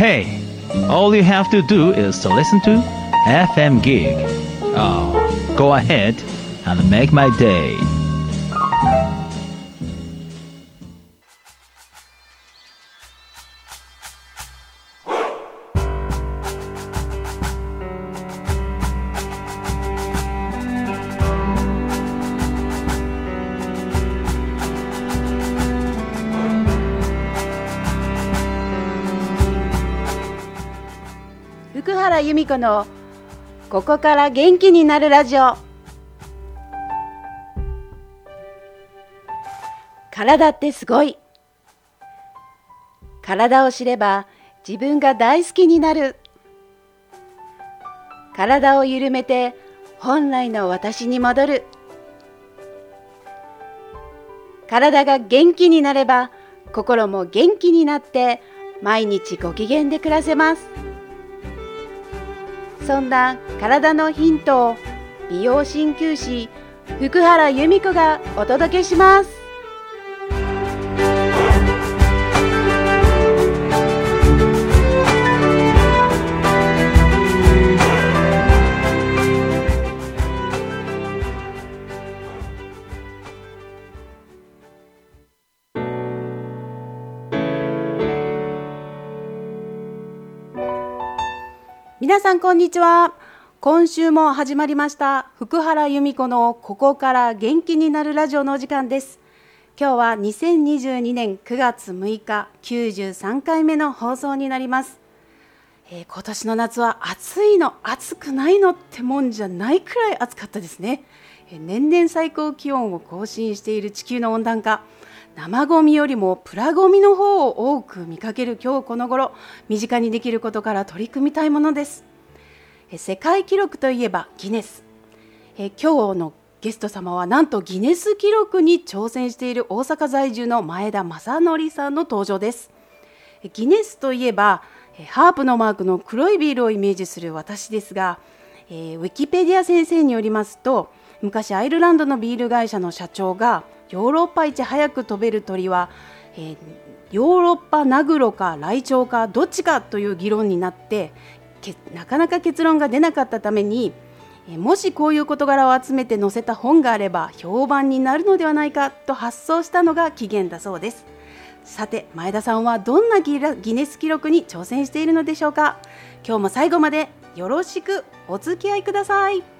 Hey, all you have to do is to listen to FM Gig. Oh, go ahead and make my day. 福原由美子のここから元気になるラジオ。体ってすごい。体を知れば自分が大好きになる。体を緩めて本来の私に戻る。体が元気になれば心も元気になって毎日ご機嫌で暮らせます。そんな体のヒントを美容鍼灸師福原由美子がお届けします。皆さんこんにちは。今週も始まりました福原由美子のここから元気になるラジオのお時間です。今日は2022年9月6日93回目の放送になります。今年の夏は暑いの暑くないのってもんじゃないくらい暑かったですね。年々最高気温を更新している地球の温暖化、生ゴミよりもプラゴミの方を多く見かける今日この頃、身近にできることから取り組みたいものです。世界記録といえばギネス。今日のゲスト様はなんとギネス記録に挑戦している大阪在住の前田正則さんの登場です。ギネスといえばハープのマークの黒いビールをイメージする私ですが、ウィキペディア先生によりますと、昔アイルランドのビール会社の社長がヨーロッパ一早く飛べる鳥は、ヨーロッパナグロかライチョウかどっちかという議論になってなかなか結論が出なかったために、もしこういう事柄を集めて載せた本があれば評判になるのではないかと発想したのが起源だそうです。さて前田さんはどんなギネス記録に挑戦しているのでしょうか。今日も最後までよろしくお付き合いください。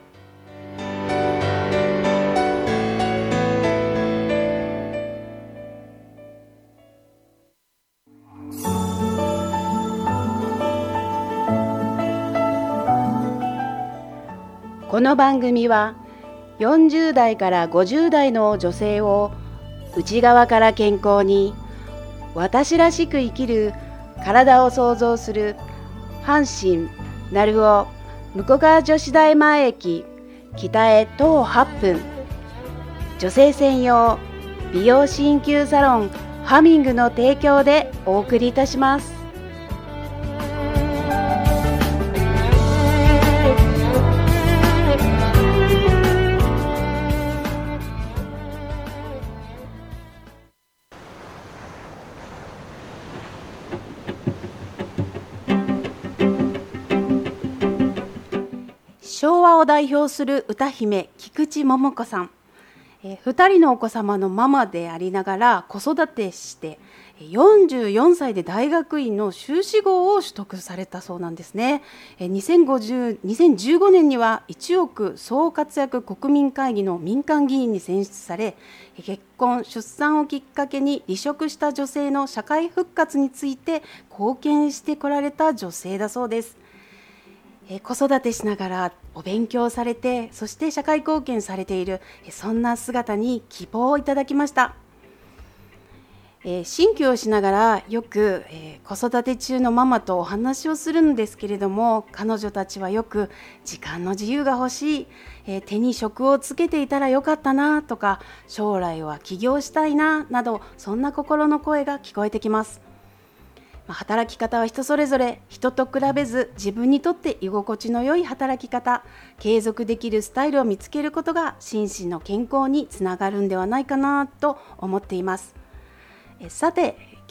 この番組は40代から50代の女性を内側から健康に、私らしく生きる体を創造する阪神鳴尾武庫川女子大前駅北へ徒歩8分、女性専用美容鍼灸サロンハミングの提供でお送りいたします。昭和を代表する歌姫菊池桃子さん、2人のお子様のママでありながら子育てして44歳で大学院の修士号を取得されたそうなんですね。2015年には一億総活躍国民会議の民間議員に選出され、結婚出産をきっかけに離職した女性の社会復活について貢献してこられた女性だそうです。子育てしながらお勉強されて、そして社会貢献されている、そんな姿に希望をいただきました。鍼灸をしながらよく、子育て中のママとお話をするんですけれども、彼女たちはよく時間の自由が欲しい、手に職をつけていたらよかったなとか、将来は起業したいななど、そんな心の声が聞こえてきます。働き方は人それぞれ、人と比べず自分にとって居心地の良い働き方、継続できるスタイルを見つけることが心身の健康につながるんではないかなと思っています。さて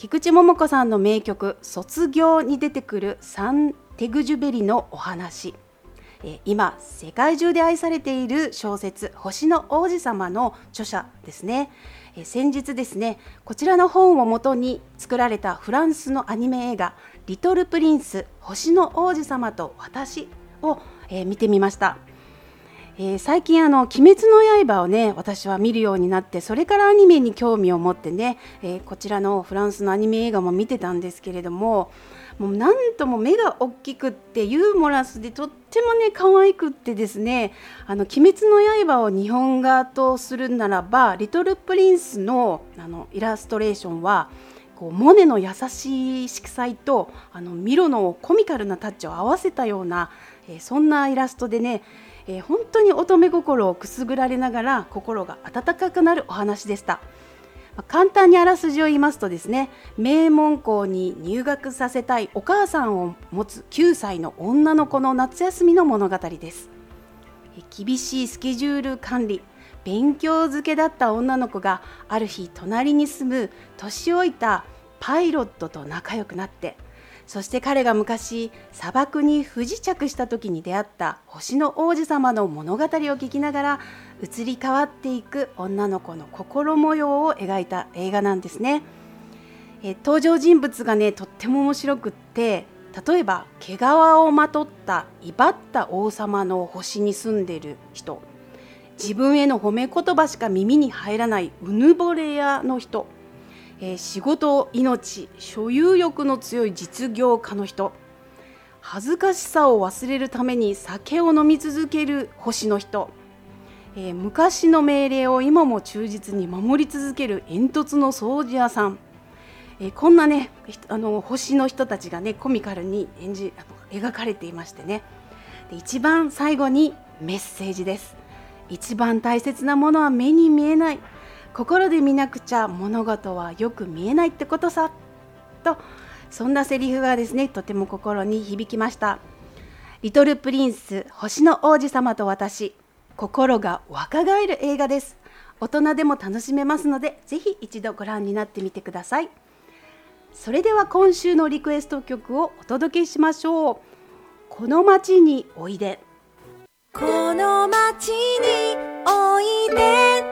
菊池桃子さんの名曲卒業に出てくるサンテグジュベリのお話、今世界中で愛されている小説星の王子様の著者ですね。先日ですね、こちらの本をもとに作られたフランスのアニメ映画リトルプリンス星の王子様と私を、見てみました。最近鬼滅の刃をね私は見るようになって、それからアニメに興味を持ってね、こちらのフランスのアニメ映画も見てたんですけれども、もうなんとも目が大きくってユーモラスでとってもね可愛くってですね、鬼滅の刃を日本画とするならばリトルプリンスのイラストレーションはこうモネの優しい色彩とミロのコミカルなタッチを合わせたような、そんなイラストでね、本当に乙女心をくすぐられながら心が温かくなるお話でした。簡単にあらすじを言いますとですね、名門校に入学させたいお母さんを持つ9歳の女の子の夏休みの物語です。厳しいスケジュール管理、勉強漬けだった女の子がある日隣に住む年老いたパイロットと仲良くなって、そして彼が昔砂漠に不時着した時に出会った星の王子様の物語を聞きながら移り変わっていく女の子の心模様を描いた映画なんですね。登場人物がねとっても面白くって、例えば毛皮をまとった威張った王様の星に住んでいる人、自分への褒め言葉しか耳に入らないうぬぼれ屋の人、仕事、命、所有欲の強い実業家の人、恥ずかしさを忘れるために酒を飲み続ける星の人、昔の命令を今も忠実に守り続ける煙突の掃除屋さん、こんなね星の人たちがねコミカルに描かれていましてね、で一番最後にメッセージです。一番大切なものは目に見えない、心で見なくちゃ物事はよく見えないってことさと、そんなセリフがですねとても心に響きました。リトルプリンス星の王子様と私、心が若返る映画です。大人でも楽しめますので、ぜひ一度ご覧になってみてください。それでは今週のリクエスト曲をお届けしましょう。この街においで。 この街においで、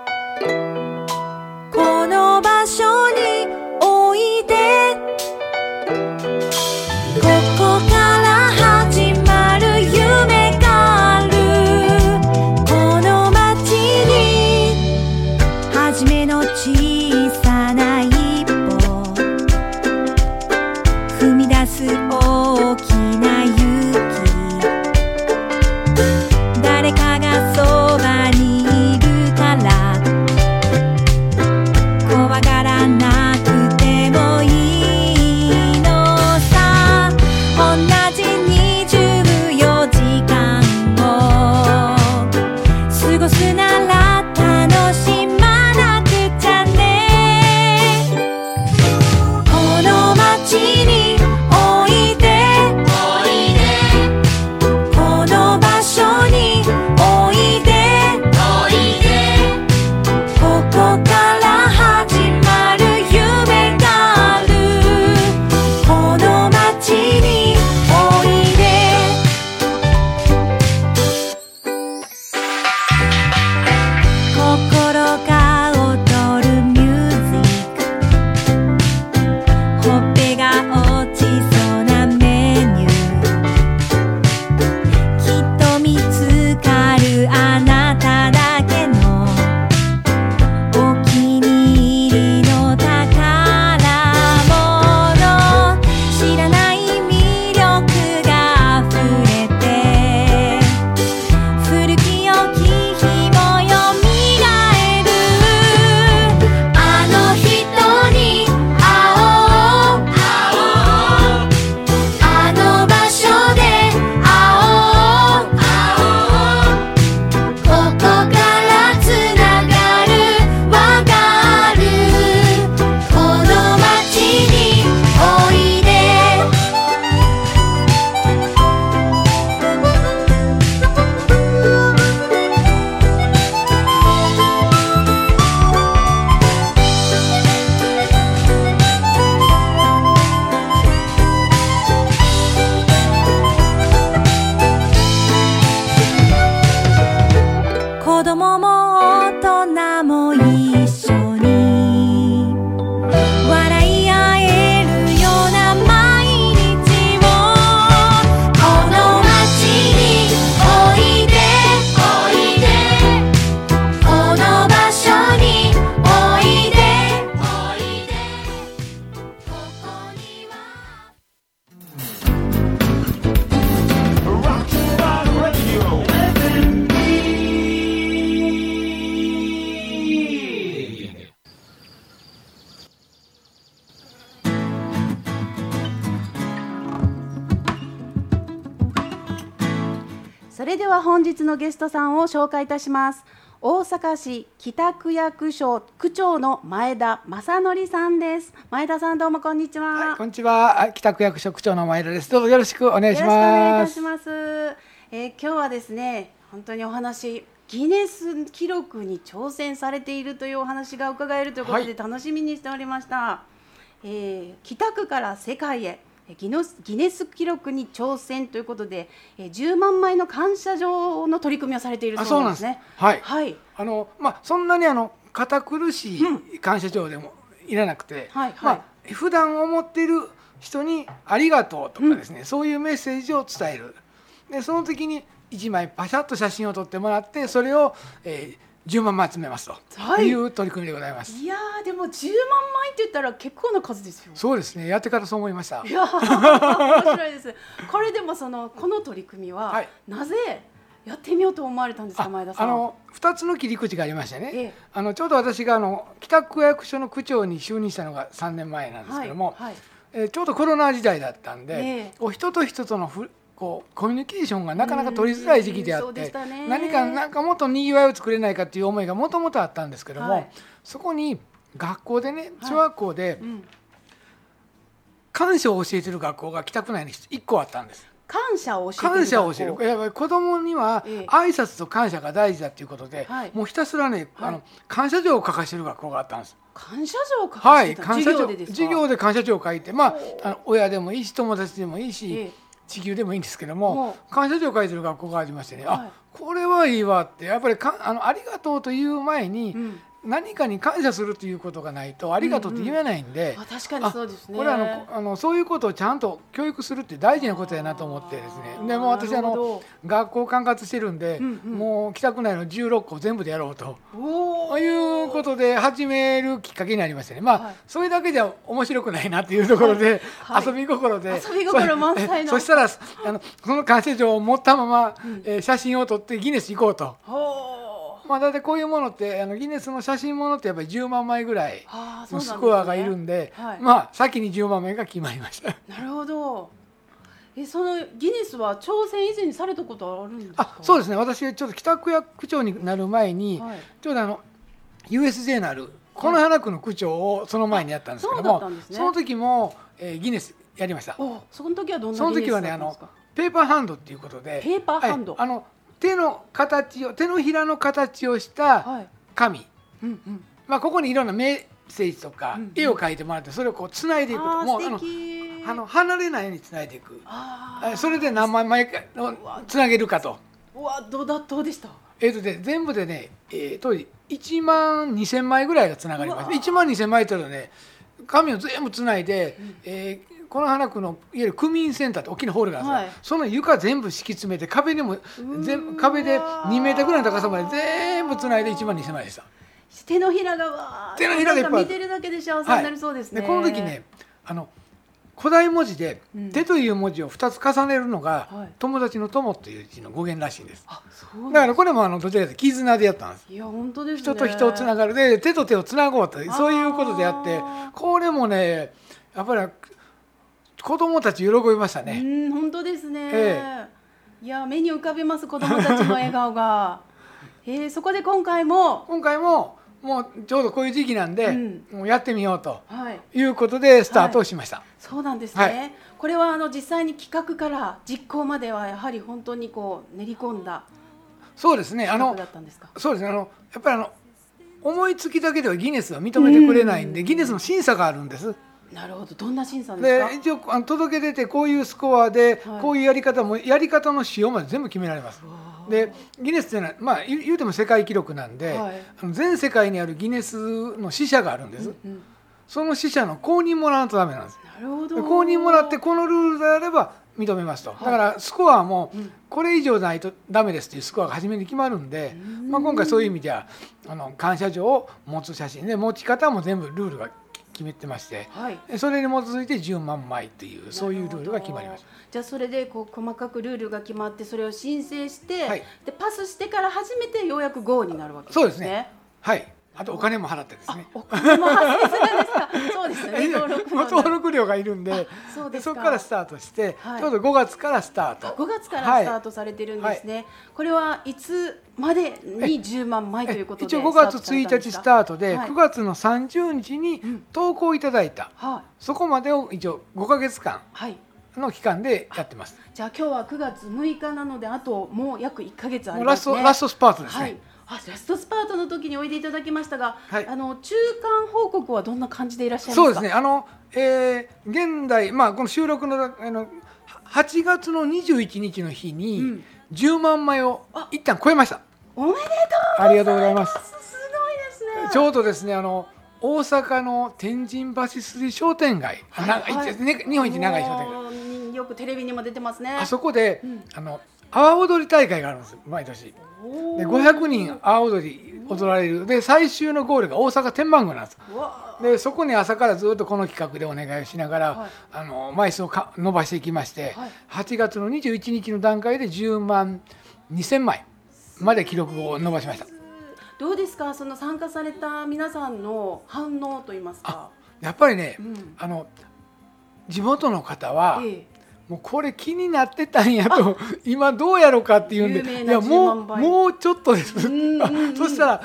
この場所においで、ここから始まる夢がある。この街に初めの小さな一歩、踏み出す大きな勇気、誰かがそばにいるから怖がらなくてもいいのさ。同じ24時間を過ごすなら楽しまなくちゃね。この街においで、この場所においで、ここから始まる夢がある。この街においで、心が躍るミュージック、ほっぺがそれでは本日のゲストさんを紹介いたします。大阪市北区役所区長の前田正則さんです。前田さん、どうもこんにちは。 はい、こんにちは。北区役所区長の前田です。どうぞよろしくお願いします。 よろしくお願いいたします。今日はですね、本当にお話、ギネス記録に挑戦されているというお話が伺えるということで楽しみにしておりました。北区から世界へギネス記録に挑戦ということで、10万枚の感謝状の取り組みをされているそうなんですね。 はい、はい、そんなに堅苦しい感謝状でもいらなくて、普段思っている人にありがとうとかですね、そういうメッセージを伝える。でその時に1枚パシャッと写真を撮ってもらって、それを、10万枚集めますという取り組みでございます。 いやー、でも10万枚って言ったら結構な数ですよ。 そうですね、やってからそう思いました。 いや面白いです。これでもこの取り組みは、なぜやってみようと思われたんですか、前田さん。 2つの切り口がありましてね、ちょうど私が北区役所の区長に就任したのが3年前なんですけども、ちょうどコロナ時代だったんで、人と人とのコミュニケーションがなかなか取りづらい時期であって、何かもっとにぎわいを作れないかっていう思いがもともとあったんですけども、そこに学校でね、小学校で感謝を教えてる学校が北区内に1個あったんです。 感謝を教える。 やっぱり子供には挨拶と感謝が大事だということで、もうひたすらね、感謝状を書かせてる学校があったんです。 感謝状を書かせてた、授業でですか？ 授業で感謝状を書いて、親でもいいし友達でもいいし、地球でもいいんですけども、感謝状を書いてる学校がありましてね、これはいいわって。やっぱりありがとうという前に、何かに感謝するということがないとありがとうって言えないんで、 確かにそうですね。 これはそういうことをちゃんと教育するって大事なことやなと思ってですね。でも私学校管轄してるんで、もう北区内の16校全部でやろうということで始めるきっかけになりましてね。それだけじゃ面白くないなっていうところで、遊び心で、 遊び心満載のそしたらその感謝状を持ったまま、写真を撮ってギネス行こうと。だいたいこういうものってギネスの写真ものってやっぱり10万枚ぐらいのスコアがいるんで、先に10万枚が決まりました。 なるほど。そのギネスは挑戦以前にされたことあるんですか？ そうですね、私ちょっと北区役長になる前に、ちょうどUSJ のある此花区の区長をその前にやったんですけども、その時もギネスやりました。 その時はどんなギネスだったんですか？ ペーパーハンドっていうことで、 ペーパーハンド、 手のひらの形をした紙、ここにいろんなメッセージとか絵を描いてもらって、それをこうつないでいくと、もう離れないようにつないでいく。それで何枚つなげるかと。 どうでした？ 全部でね、当時1万2000枚ぐらいがつながりました。1万2000枚というとね、紙を全部つないで、この花区のいわゆる区民センターって大きなホールがあるんですが、その床全部敷き詰めて、壁で2メーターぐらいの高さまで全部つないで1万2000枚でした。 手のひらがいっぱい見てるだけで幸せになりそうですね。 この時ね、古代文字で手という文字を2つ重ねるのが、友達の友という字の語源らしいんです。だからこれもどちらかというと絆でやったんです。 いや本当ですね。 人と人をつながるで、手と手をつなごうと、そういうことでやって、これもねやっぱり子供たち喜びましたね。 本当ですね。いや目に浮かびます、子供たちの笑顔が。そこで今回ももうちょうどこういう時期なんで、もうやってみようということでスタートをしました。 そうなんですね。これは実際に企画から実行まではやはり本当に練り込んだ。 そうですね。 だったんですか？ そうですね。やっぱり思いつきだけではギネスは認めてくれないんで、ギネスの審査があるんです。 なるほど。どんな審査ですか？ で一応届け出て、こういうスコアで、こういうやり方の仕様まで全部決められます。でギネスっていうのは、言うても世界記録なんで、全世界にあるギネスの支社があるんです。その支社の公認もらわないとダメなんです。 なるほど。 公認もらって、このルールであれば認めますと。だからスコアもこれ以上ないとダメですっていうスコアが初めに決まるんで、今回そういう意味では感謝状を持つ写真で、持ち方も全部ルールが決めてまして、それに基づいて10万枚という、そういうルールが決まりました。 じゃあそれで細かくルールが決まって、それを申請して、でパスしてから初めてようやく GO になるわけですね。 そうですね。はい。 あとお金も払ってですね。 お金も発生するんですか。そうですよね。 登録料がいるんで、そこからスタートして、ちょうど5月からスタート。 5月からスタートされてるんですね。これはいつまでに10万枚ということで、 一応5月1日スタートで、9月の30日に投稿いただいた、そこまでを一応5ヶ月間の期間でやってます。 じゃあ今日は9月6日なので、あともう約1ヶ月ありますね。 ラストスパートですね。 ラストスパートの時においでいただきましたが、中間報告はどんな感じでいらっしゃいますか。 そうですね。現代、この収録の8月の21日の日に10万枚を一旦超えました。 おめでとう。 ありがとうございます。 すごいですね。 ちょうどですね、大阪の天神橋筋商店街、日本一長い商店街、 よくテレビにも出てますね。 あそこで阿波踊り大会があるんです、毎年。で500人阿波踊り踊られる。で最終のゴールが大阪天満宮なんです。でそこに朝からずっとこの企画でお願いをしながら、枚数を伸ばしていきまして、8月の21日の段階で10万2000枚まで記録を伸ばしました。 どうですか、その参加された皆さんの反応といいますか。 やっぱりね、地元の方は、もうこれ気になってたんやと、今どうやろうかっていうんで、いやもうちょっとですそしたら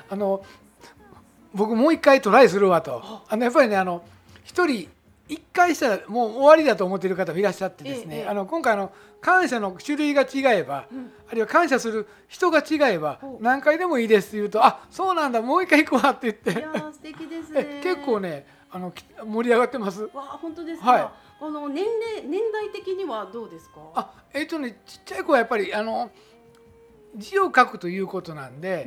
僕もう一回トライするわと。やっぱりね、一人一回したらもう終わりだと思っている方もいらっしゃってですね、今回感謝の種類が違えば、あるいは感謝する人が違えば何回でもいいですって言うと、そうなんだ、もう一回行くわって言って、 いや素敵ですね。 結構ね盛り上がってます。 本当ですか。年代的にはどうですか。 ちっちゃい子はやっぱり字を書くということなんで、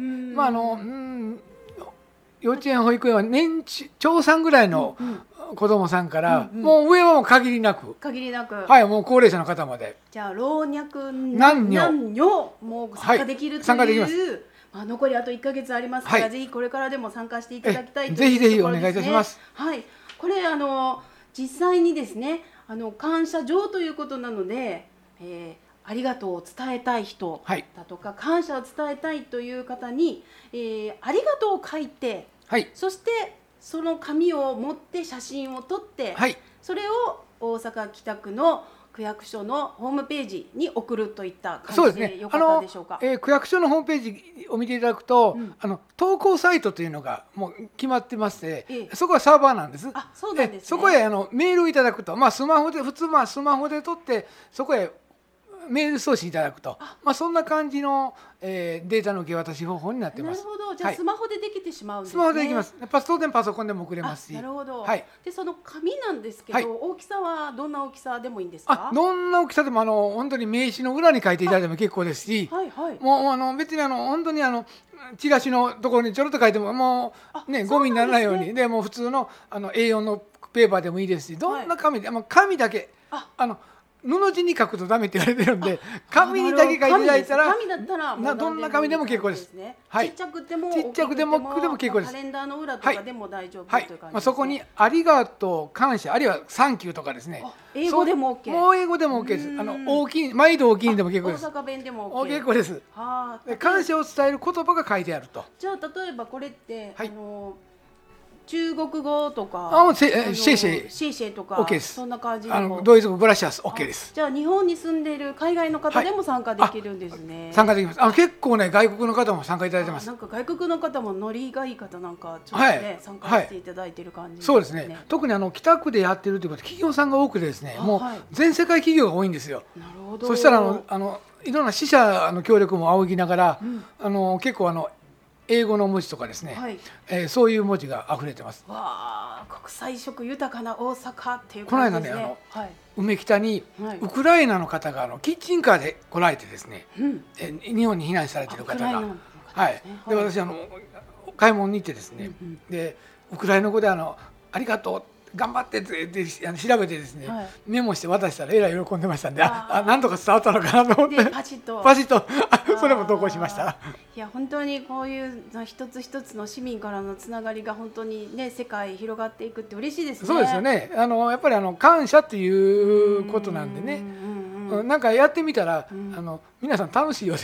幼稚園保育園は小3ぐらいの子供さんから、もう上はもう限りなく、もう高齢者の方まで。 じゃあ老若男女も参加できるという、残りあと1ヶ月ありますから、ぜひこれからでも参加していただきたいというところですね。 ぜひお願いいたします。 これ実際にですね、感謝状ということなので、ありがとうを伝えたい人だとか、感謝を伝えたいという方に、ありがとうを書いて、そしてその紙を持って写真を撮って、それを大阪北区の区役所のホームページに送るといった感じでよかったでしょうか。 区役所のホームページを見ていただくと、投稿サイトというのがもう決まってまして、そこはサーバーなんです。 そうなんですね。 そこへメールをいただくと、スマホでスマホで撮ってそこへメール送信いただくと、そんな感じの、データの受け渡し方法になってます。 なるほど。じゃあスマホでできてしまうんですね。 スマホでできます。当然パソコンでも送れますし。 なるほど。でその紙なんですけど、大きさはどんな大きさでもいいんですか。 どんな大きさでも本当に名刺の裏に書いていただいても結構ですし、もう別に本当にチラシのところにちょろっと書いてももうね、ゴミにならないように、でもう普通のA4 のペーパーでもいいですし、どんな紙で紙だけ布地に書くとダメって言われてるんで、紙にだけ書いていただいたら、 紙だったらどんな紙でも結構です。 ちっちゃくても結構です。カレンダーの裏とかでも大丈夫という感じですね。 そこにありがとう、感謝、あるいはサンキューとかですね。 英語でも OK。 もう英語でも OK です。大きい、毎度大きいでも結構です。 大阪弁でも OK。 結構です。感謝を伝える言葉が書いてあると。 じゃあ例えばこれって中国語とか、 シェイシェイとか、 OK です。 そんな感じでも、 ドイツ語グラシアス OK です。 じゃあ日本に住んでいる海外の方でも参加できるんですね。 参加できます。結構ね、外国の方も参加いただいてます。 なんか外国の方もノリがいい方なんかちょっとね、参加していただいている感じですね。 そうですね。特に北区でやってるということで企業さんが多くてですね、もう全世界企業が多いんですよ。 なるほど。 そしたらいろんな支社の協力も仰ぎながら、結構英語の文字とかですね、そういう文字が溢れてます。 国際色豊かな大阪っていうこの間ね、梅北にウクライナの方がキッチンカーで来られてですね、日本に避難されている方が、で私買い物に行ってですね、でウクライナ語でありがとう頑張ってって調べてですね、メモして渡したらえらい喜んでましたんで、なんとか伝わったのかなと思って、パチッとそれも投稿しました。 いや本当にこういう一つ一つの市民からのつながりが本当にね、世界広がっていくって嬉しいですね。 そうですよね。やっぱり感謝っていうことなんでね、なんかやってみたら皆さん楽しいようです。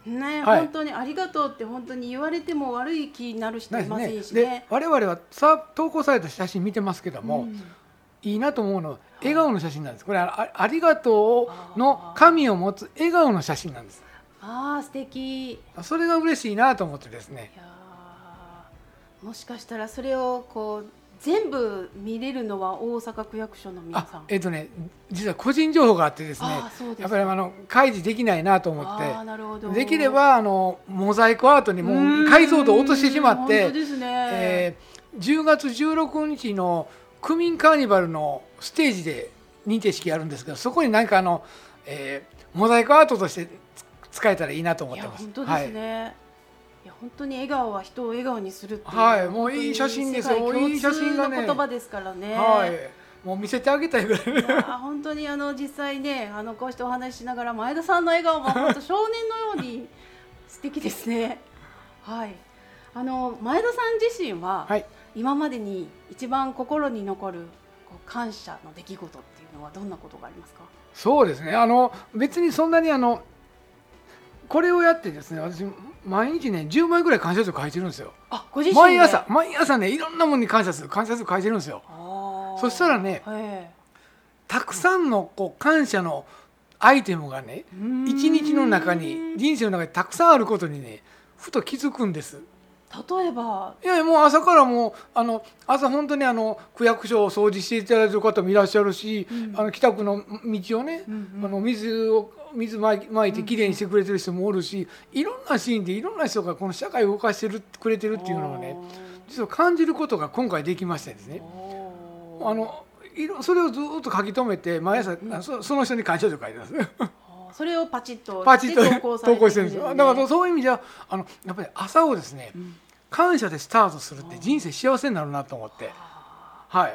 ね、本当にありがとうって本当に言われても悪い気になる人いませんしね。 で我々は投稿された写真見てますけども、いいなと思うのは笑顔の写真なんです。これはありがとうの神を持つ笑顔の写真なんです。 ああ素敵。 それが嬉しいなと思ってですね。 いやもしかしたらそれをこう全部見れるのは大阪区役所の皆さん。 実は個人情報があってですね、やっぱり開示できないなと思って、できればモザイクアートにもう解像度を落としてしまって、10月16日の区民カーニバルのステージで認定式あるんですけど、そこに何かモザイクアートとして使えたらいいなと思ってます。 本当ですね。いや本当に笑顔は人を笑顔にするっていう、 はい、もういい写真ですよ。いい写真がね、 言葉ですからね。 はい、もう見せてあげたいぐらい。 本当に実際ねこうしてお話ししながら前田さんの笑顔も本当少年のように素敵ですね。はい。前田さん自身は、今までに一番心に残る感謝の出来事っていうのはどんなことがありますか？ そうですね。別にそんなにこれをやってですね、私毎日ね10枚ぐらい感謝状書いてるんですよ。 ご自身で毎朝ねいろんなものに感謝する書いてるんですよ。そしたらね、たくさんの感謝のアイテムがね一日の中に人生の中にたくさんあることにねふと気づくんです。 例えばもう朝からもう朝本当に区役所を掃除していただいている方もいらっしゃるし、北区の道をね、水まいてきれいにしてくれてる人もおるし、いろんなシーンでいろんな人がこの社会を動かしてくれてるっていうのをね実は感じることが今回できましてですね、それをずっと書き留めて毎朝その人に感謝状書いてます。 それをパチッと投稿してるんですよ。だからそういう意味じゃやっぱり朝をですね、感謝でスタートするって人生幸せになるなと思って、はい、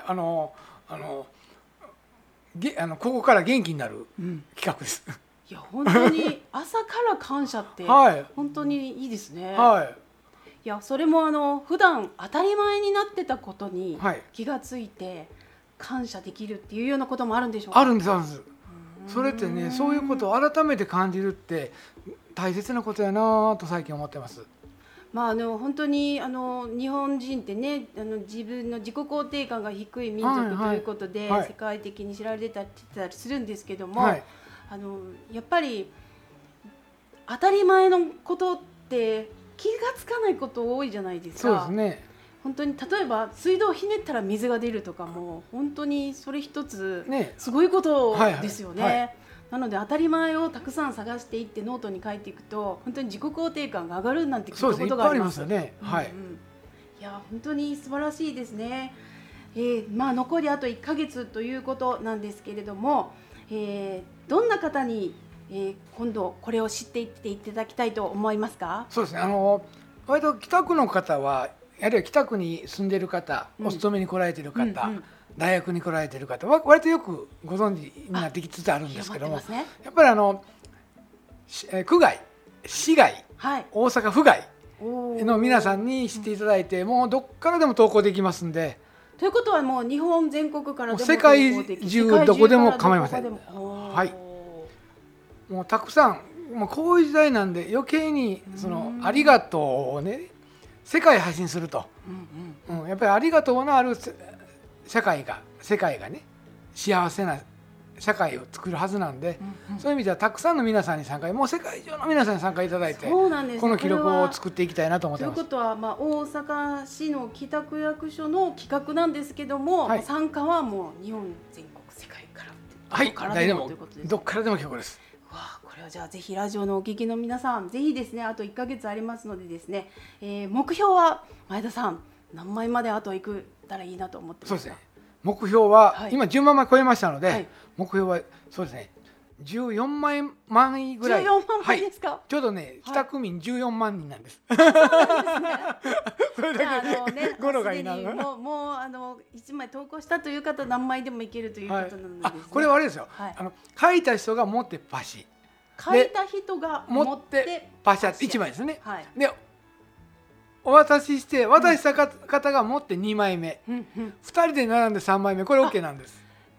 ここから元気になる企画です。 いや本当に朝から感謝って本当にいいですね。いやそれも普段当たり前になってたことに気がついて感謝できるっていうようなこともあるんでしょうか？ あるんです。それってね、そういうことを改めて感じるって大切なことやなと最近思ってます。 本当に日本人ってね自分の自己肯定感が低い民族ということで、世界的に知られてたりするんですけども、やっぱり当たり前のことって気がつかないこと多いじゃないですか。 そうですね。 本当に例えば水道をひねったら水が出るとかも本当にそれ一つすごいことですよね。なので当たり前をたくさん探していってノートに書いていくと本当に自己肯定感が上がるなんて聞いたことがあります。 そうですね、いっぱいありますよね。 いや本当に素晴らしいですね。残りあと1ヶ月ということなんですけれども、どんな方に、今度これを知っていっていただきたいと思いますか？ そうですね。割と北区の方はやはり北区に住んでいる方、お勤めに来られている方、大学に来られている方は割とよくご存知になってきつつあるんですけども、やっぱり区外、市外、大阪府外の皆さんに知っていただいて、もうどっからでも投稿できますんで。 ということはもう日本全国からでも世界中どこでも構いません。はい。もうたくさん、もうこういう時代なんで余計にありがとうをね世界発信すると、やっぱりありがとうのある世界がね幸せな社会を作るはずなんで、そういう意味ではたくさんの皆さんに参加、もう世界中の皆さんに参加いただいて、この記録を作っていきたいなと思ってます。 ということは、大阪市の北区役所の企画なんですけども、参加はもう日本全国世界から誰でもどっからでも結構です。 これはじゃあぜひラジオのお聞きの皆さんぜひですね、あと1ヶ月ありますのでですね、目標は前田さん何枚まであといくたらいいなと思ってますか？ そうですね、目標は、今10万枚超えましたので、目標はそうですね14万枚ぐらい。 14万枚ですか？ ちょうどね北区民14万人なんです。 それだけね、語呂がいいな。もう1枚投稿したという方何枚でもいけるということなのでですね。 これはあれですよ、書いた人が持ってパシ、 書いた人が持ってパシャって1枚ですね。でお渡しした方が持って2枚目、2人で並んで3枚目、これ OK なんです。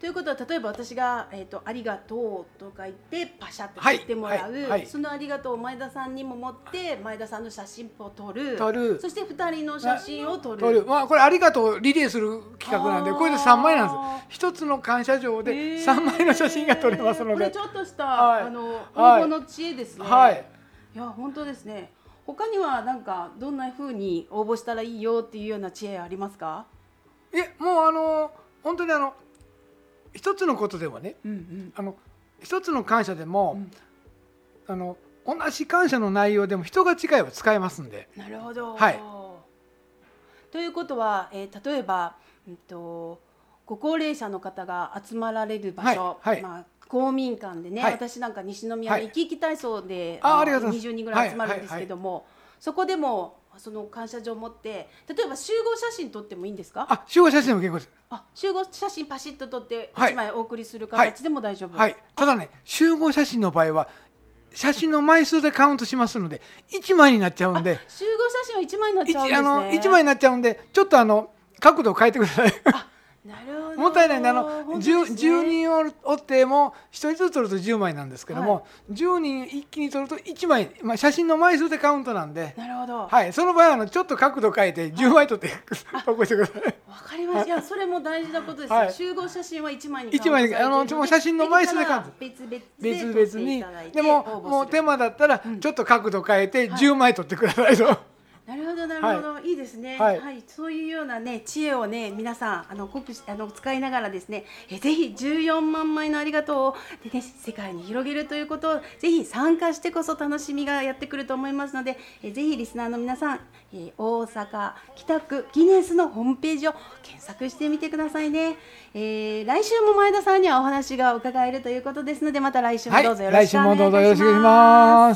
ということは例えば私が、ありがとうとか言ってパシャって撮ってもらう、はいはいはい、そのありがとうを前田さんにも持って前田さんの写真を撮るそして2人の写真を撮る、 まあ、これありがとうリレーする企画なんでこれで3枚なんです。一つの感謝状で3枚の写真が撮れますので、 これちょっとした、はい、応募の知恵ですね、はい、いや本当ですね。他にはなんかどんな風に応募したらいいよっていうような知恵ありますか？ もう本当に一つのことでもね、一つの感謝でも、同じ感謝の内容でも人が違えば使えますんで。 なるほど、 はい、 ということは、例えば、ご高齢者の方が集まられる場所、はいはい、まあ、公民館でね、はい、私なんか西宮の生き生き体操で、20人ぐらい集まるんですけども、そこでもその感謝状を持って例えば集合写真撮ってもいいんですか？ 集合写真も結構です。 集合写真パシッと撮って1枚お送りする形でも大丈夫？ はい、ただね集合写真の場合は写真の枚数でカウントしますので1枚になっちゃうんで、 集合写真は1枚になっちゃうんですね。 1枚になっちゃうんでちょっと角度を変えてください。 なるほど。 もったいないんで10人おっても1人ずつ撮ると10枚なんですけども、はい、10人一気に撮ると1枚、まあ、写真の枚数でカウントなんで。 なるほど、 はい、その場合はちょっと角度変えて10枚撮って投稿してください。 わかりました。いやそれも大事なことです、はい、集合写真は1枚にカウントされているので、 もう写真の枚数でカウント別々に。でももう手間だったらちょっと角度変えて10枚撮ってくださいと。 なるほどなるほど、はい、いいですね、はいはい、そういうようなね知恵をね皆さん使いながらですね、ぜひ14万枚のありがとうで、ね、世界に広げるということをぜひ参加してこそ楽しみがやってくると思いますので、ぜひリスナーの皆さん、大阪北区ギネスのホームページを検索してみてくださいね。来週も前田さんにはお話が伺えるということですので、また来週もどうぞよろしくお願いいたします。来週もどうぞよろしくお願いします。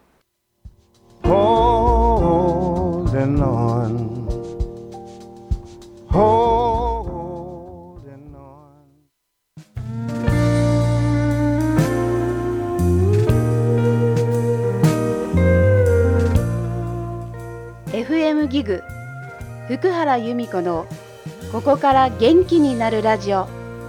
Holding on, holding on. FM ギグ福原由美子のここから元気になるラジオ。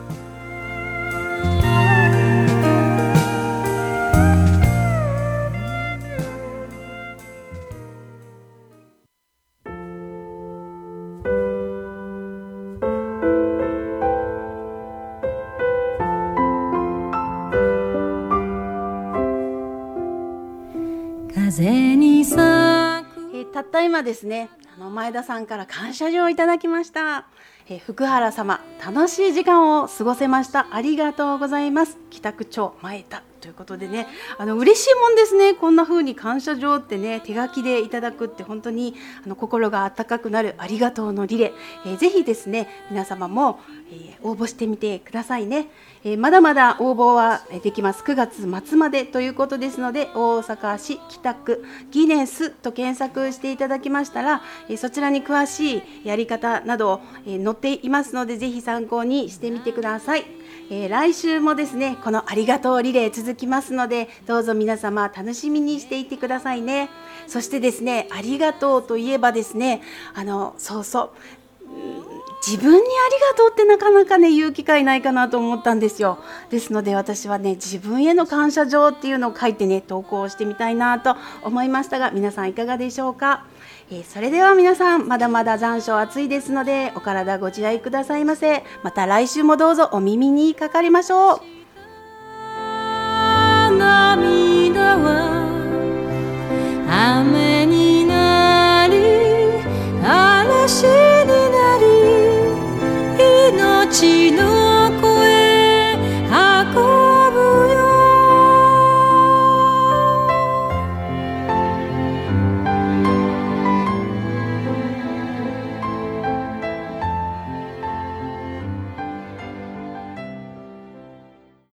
風に咲く、 たった今ですね、前田さんから感謝状をいただきました。福原様、楽しい時間を過ごせました。ありがとうございます。北区長前田ということでね、嬉しいもんですね。こんな風に感謝状ってね手書きでいただくって本当に心が温かくなるありがとうのリレー、ぜひですね皆様も、応募してみてくださいね。まだまだ応募はできます。9月末までということですので、大阪市北区ギネスと検索していただきましたら、そちらに詳しいやり方など載っていますので、ぜひ参考にしてみてください。来週もですねこのありがとうリレー続きますので、どうぞ皆様楽しみにしていてくださいね。そしてですね、ありがとうといえばですね、そうそう自分にありがとうってなかなかね言う機会ないかなと思ったんですよ。ですので私はね自分への感謝状っていうのを書いてね投稿してみたいなと思いましたが、皆さんいかがでしょうか。それでは皆さん、まだまだ残暑暑いですのでお体ご自愛くださいませ。また来週もどうぞお耳にかかりましょう。 涙は雨